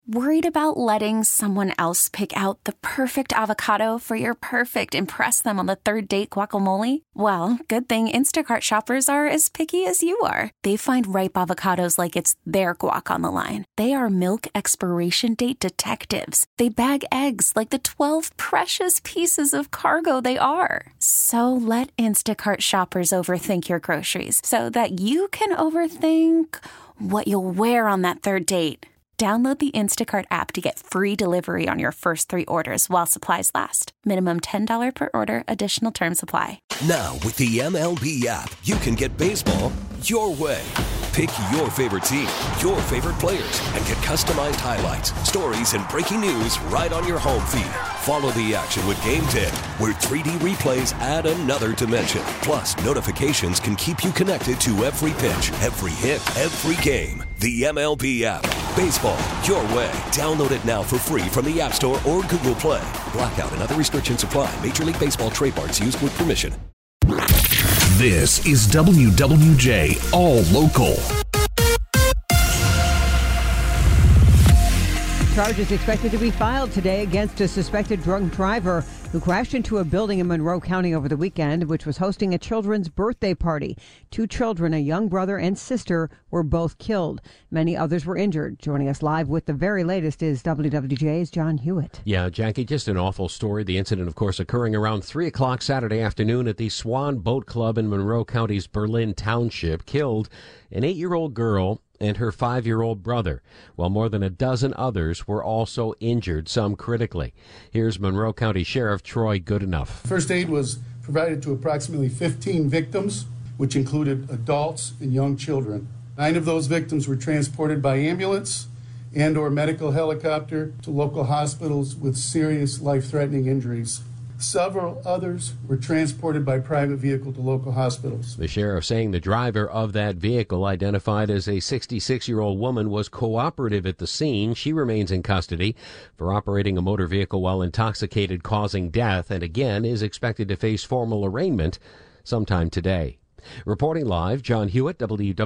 Worried about letting someone else pick out the perfect avocado for your perfect impress them on the third date guacamole? Well, good thing Instacart shoppers are as picky as you are. They find ripe avocados like it's their guac on the line. They are milk expiration date detectives. They bag eggs like the 12 precious pieces of cargo they are. So let Instacart shoppers overthink your groceries so that you can overthink what you'll wear on that third date. Download the Instacart app to get free delivery on your first 3 orders while supplies last. Minimum $10 per order. Additional terms apply. Now, with the MLB app, you can get baseball your way. Pick your favorite team, your favorite players, and get customized highlights, stories, and breaking news right on your home feed. Follow the action with Game 10, where 3D replays add another dimension. Plus, notifications can keep you connected to every pitch, every hit, every game. The MLB app. Baseball your way. Download it now for free from the App Store or Google Play. Blackout and other restrictions apply. Major League Baseball trademarks used with permission. This is WWJ All Local. Charges expected to be filed today against a suspected drunk driver who crashed into a building in Monroe County over the weekend, which was hosting a children's birthday party. 2 children, a young brother and sister, were both killed. Many others were injured. Joining us live with the very latest is WWJ's John Hewitt. Yeah, Jackie, just an awful story. The incident, of course, occurring around 3 o'clock Saturday afternoon at the Swan Boat Club in Monroe County's Berlin Township. Killed an 8-year-old girl and her 5-year-old brother, while more than a dozen others were also injured, some critically. Here's Monroe County Sheriff Troy Goodenough. First aid was provided to approximately 15 victims, which included adults and young children. 9 of those victims were transported by ambulance and or medical helicopter to local hospitals with serious life-threatening injuries. Several others were transported by private vehicle to local hospitals. The sheriff saying the driver of that vehicle, identified as a 66-year-old woman, was cooperative at the scene. She remains in custody for operating a motor vehicle while intoxicated, causing death, and again is expected to face formal arraignment sometime today. Reporting live, John Hewitt,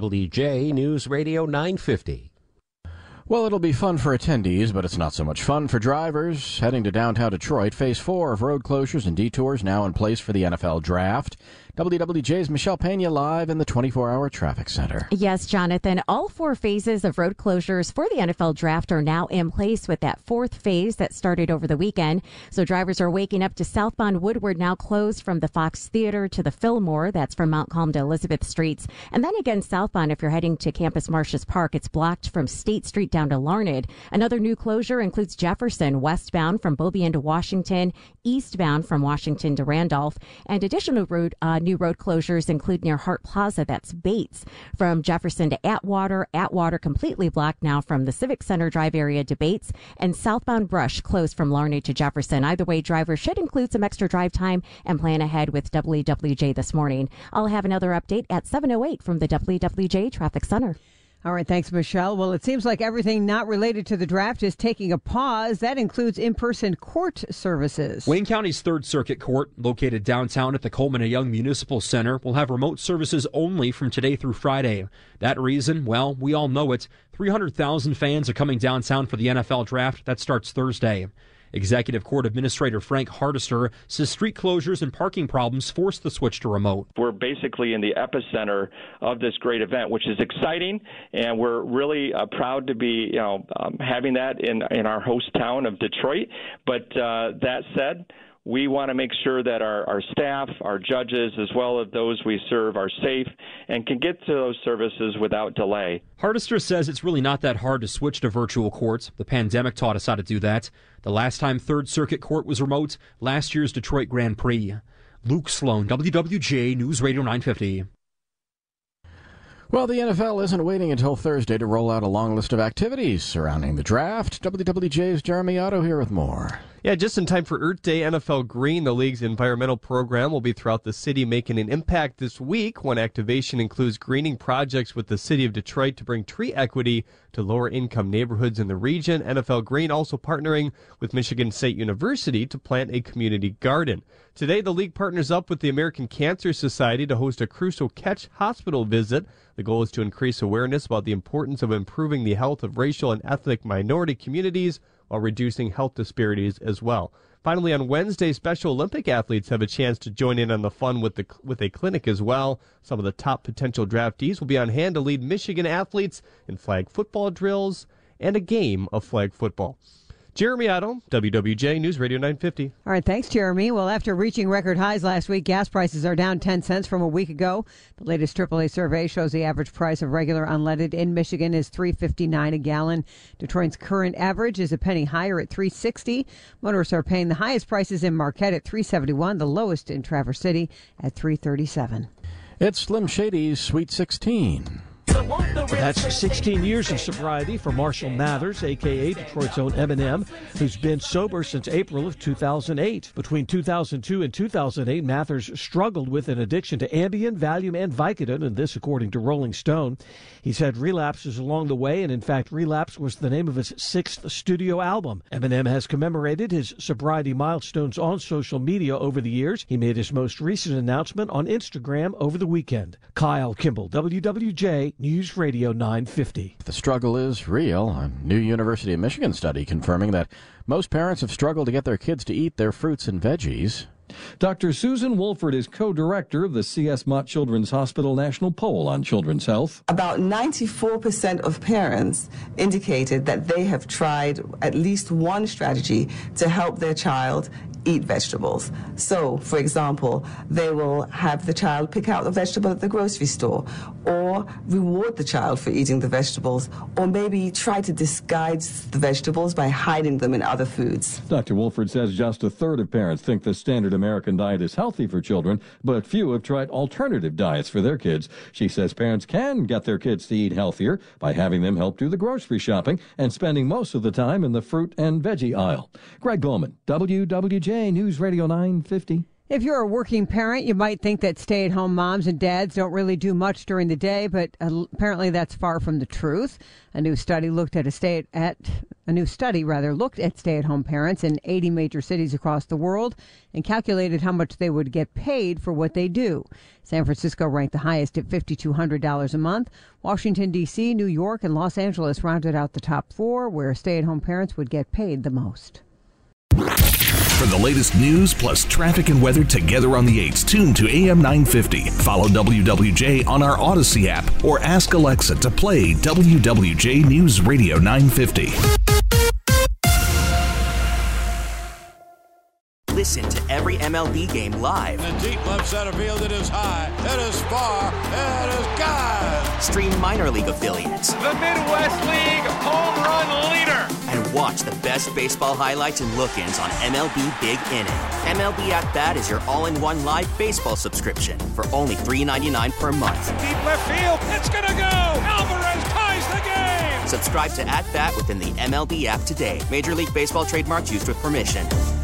WWJ News Radio 950. Well, it'll be fun for attendees, but it's not so much fun for drivers. Heading to downtown Detroit, Phase 4 of road closures and detours now in place for the NFL Draft. WWJ's Michelle Pena live in the 24-hour traffic center. Yes, Jonathan, all 4 phases of road closures for the NFL Draft are now in place, with that 4th phase that started over the weekend. So drivers are waking up to southbound Woodward now closed from the Fox Theater to the Fillmore. That's from Mount Calm to Elizabeth Streets. And then again southbound, if you're heading to Campus Martius Park, it's blocked from State Street down to Larned. Another new closure includes Jefferson, westbound from Beaubien to Washington, eastbound from Washington to Randolph. And additional new road closures include near Hart Plaza, that's Bates, from Jefferson to Atwater. Atwater completely blocked now from the Civic Center Drive area to Bates, and southbound Brush closed from Larned to Jefferson. Either way, drivers should include some extra drive time and plan ahead with WWJ this morning. I'll have another update at 7:08 from the WWJ Traffic Center. All right, thanks, Michelle. Well, it seems like everything not related to the draft is taking a pause. That includes in-person court services. Wayne County's Third Circuit Court, located downtown at the Coleman and Young Municipal Center, will have remote services only from today through Friday. That reason, well, we all know it. 300,000 fans are coming downtown for the NFL Draft. That starts Thursday. Executive Court Administrator Frank Hardister says street closures and parking problems forced the switch to remote. We're basically in the epicenter of this great event, which is exciting, and we're really proud to be, having that in our host town of Detroit. But that said, we want to make sure that our staff, our judges, as well as those we serve are safe and can get to those services without delay. Hardister says it's really not that hard to switch to virtual courts. The pandemic taught us how to do that. The last time Third Circuit Court was remote, last year's Detroit Grand Prix. Luke Sloan, WWJ News Radio 950. Well, the NFL isn't waiting until Thursday to roll out a long list of activities surrounding the draft. WWJ's Jeremy Otto here with more. Yeah, just in time for Earth Day, NFL Green, the league's environmental program, will be throughout the city making an impact this week. One activation includes greening projects with the city of Detroit to bring tree equity to lower-income neighborhoods in the region. NFL Green also partnering with Michigan State University to plant a community garden. Today, the league partners up with the American Cancer Society to host a Crusoe Catch Hospital visit. The goal is to increase awareness about the importance of improving the health of racial and ethnic minority communities while reducing health disparities as well. Finally, on Wednesday, Special Olympic athletes have a chance to join in on the fun with a clinic as well. Some of the top potential draftees will be on hand to lead Michigan athletes in flag football drills and a game of flag football. Jeremy Otto, WWJ News Radio 950. All right, thanks, Jeremy. Well, after reaching record highs last week, gas prices are down 10 cents from a week ago. The latest AAA survey shows the average price of regular unleaded in Michigan is $3.59 a gallon. Detroit's current average is a penny higher at $3.60. Motorists are paying the highest prices in Marquette at $3.71, the lowest in Traverse City at $3.37. It's Slim Shady's Sweet 16. That's 16 years of sobriety for Marshall Mathers, a.k.a. Detroit's own Eminem, who's been sober since April of 2008. Between 2002 and 2008, Mathers struggled with an addiction to Ambien, Valium, and Vicodin, and this according to Rolling Stone. He's had relapses along the way, and in fact, Relapse was the name of his 6th studio album. Eminem has commemorated his sobriety milestones on social media over the years. He made his most recent announcement on Instagram over the weekend. Kyle Kimball, WWJ News Radio 950. The struggle is real. A new University of Michigan study confirming that most parents have struggled to get their kids to eat their fruits and veggies. Dr. Susan Wolford is co-director of the C.S. Mott Children's Hospital National Poll on Children's Health. About 94% of parents indicated that they have tried at least one strategy to help their child eat vegetables. So, for example, they will have the child pick out the vegetable at the grocery store, or reward the child for eating the vegetables, or maybe try to disguise the vegetables by hiding them in other foods. Dr. Wolford says just a third of parents think the standard American diet is healthy for children, but few have tried alternative diets for their kids. She says parents can get their kids to eat healthier by having them help do the grocery shopping and spending most of the time in the fruit and veggie aisle. Greg Bowman, WWJ News Radio 950. If you're a working parent, you might think that stay-at-home moms and dads don't really do much during the day, but apparently that's far from the truth. A new study looked at stay-at-home parents in 80 major cities across the world and calculated how much they would get paid for what they do. San Francisco ranked the highest at $5,200 a month. Washington, D.C., New York, and Los Angeles rounded out the top 4, where stay-at-home parents would get paid the most. For the latest news plus traffic and weather together on the 8s, tune to AM 950. Follow WWJ on our Odyssey app or ask Alexa to play WWJ News Radio 950. Listen to every MLB game live. In the deep left center field, it is high, it is far, it is gone. Stream minor league affiliates. The Midwest League home run leader. And watch the best baseball highlights and look-ins on MLB Big Inning. MLB At Bat is your all-in-one live baseball subscription for only $3.99 per month. Deep left field, it's gonna go. Alvarez ties the game. Subscribe to At Bat within the MLB app today. Major League Baseball trademarks used with permission.